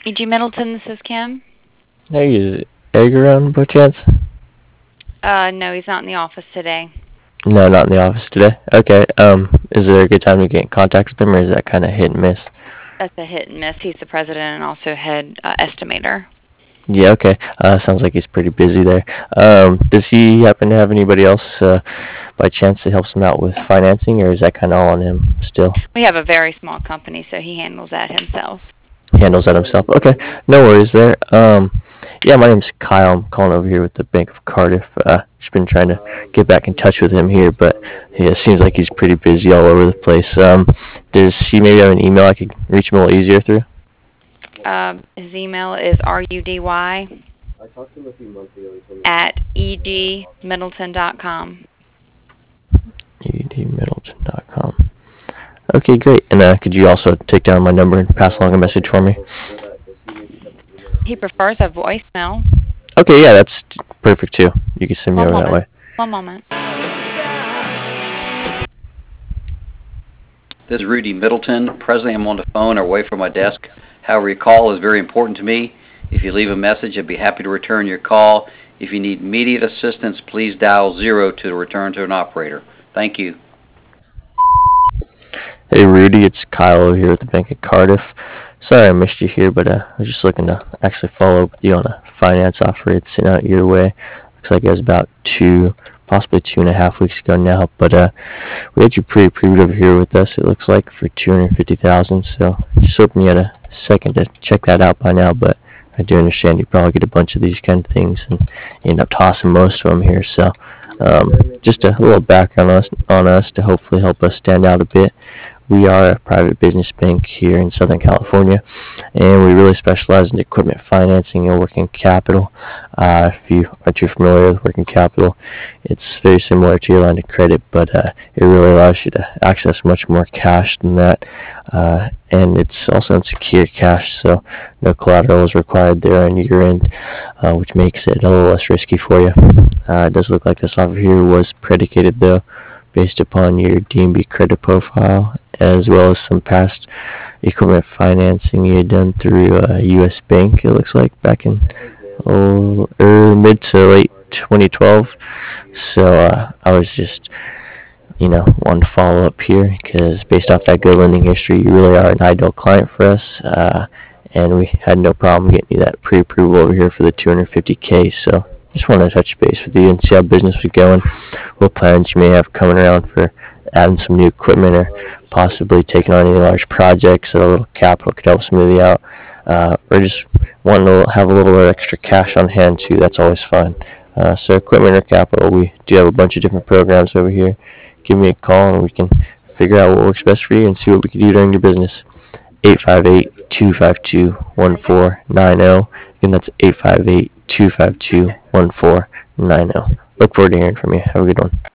E.G. Middleton, this is Kim. Hey, is Egg around by chance? No, he's not in the office today. No, not in the office today. Okay. Is there a good time to get in contact with him, or is that kind of hit and miss? That's a hit and miss. He's the president and also head estimator. Yeah. Okay. Sounds like he's pretty busy there. Does he happen to have anybody else by chance that helps him out with financing, or is that kind of all on him still? We have a very small company, so he handles that himself. Handles that himself. Okay, no worries there. Yeah, my name's Kyle. I'm calling over here with the Bank of Cardiff. Just been trying to get back in touch with him here, but yeah, it seems like he's pretty busy all over the place. Does he maybe have an email I could reach him a little easier through? His email is rudy at egmiddleton.com. edmiddleton.com. Okay, great. And could you also take down my number and pass along a message for me? He prefers a voicemail. Okay, yeah, that's perfect too. You can send me One over that moment. way. One moment. This is Rudy Middleton. Presently, I'm on the phone or away from my desk. However, your call is very important to me. If you leave a message, I'd be happy to return your call. If you need immediate assistance, please dial 0 to return to an operator. Thank you. Hey Rudy, it's Kyle over here with the Bank of Cardiff. Sorry I missed you here, but I was just looking to actually follow up with you on a finance offer it's sent out your way. Looks like it was about possibly 2.5 weeks ago now, but we had you pre-approved over here with us. It looks like for 250,000. So just hoping you had a second to check that out by now. But I do understand you probably get a bunch of these kind of things and you end up tossing most of them here. So just a little background on us to hopefully help us stand out a bit. We are a private business bank here in Southern California, and we really specialize in equipment financing and working capital. If you are too familiar with working capital, it's very similar to your line of credit, but it really allows you to access much more cash than that. And it's also unsecured cash, so no collateral is required there on your end, which makes it a little less risky for you. It does look like this offer here was predicated, though, based upon your DNB credit profile, as well as some past equipment financing you had done through U.S. Bank, it looks like, back in mid to late 2012. So I was just, wanting to follow up here because based off that good lending history, you really are an ideal client for us. And we had no problem getting you that pre-approval over here for the 250K. So just wanted to touch base with you and see how business was going, what plans you may have coming around for adding some new equipment or possibly taking on any large projects so a little capital could help smooth you out, or just wanting to have a little extra cash on hand too. That's always fun. So equipment or capital, we do have a bunch of different programs over here. Give me a call and we can figure out what works best for you and see what we can do during your business. 858-252-1490. Again, that's 858-252-1490. Look forward to hearing from you. Have a good one.